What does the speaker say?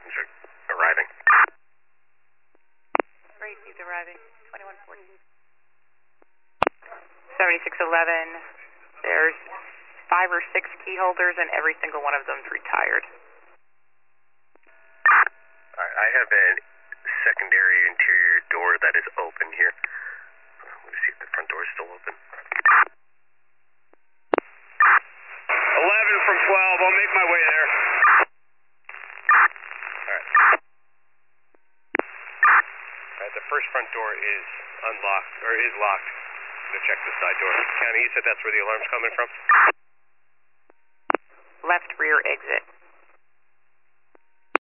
Americans are arriving. Racey's arriving. 2140. 7611. There's 5 or 6 key holders, and every single one of them's retired. I have a secondary interior door that is open here. Let me see if the front door is still open. 11 from 12. I'll make my way there. Alright, the first front door is unlocked, or is locked. I'm gonna check the side door. County, you said that's where the alarm's coming from? Left rear exit.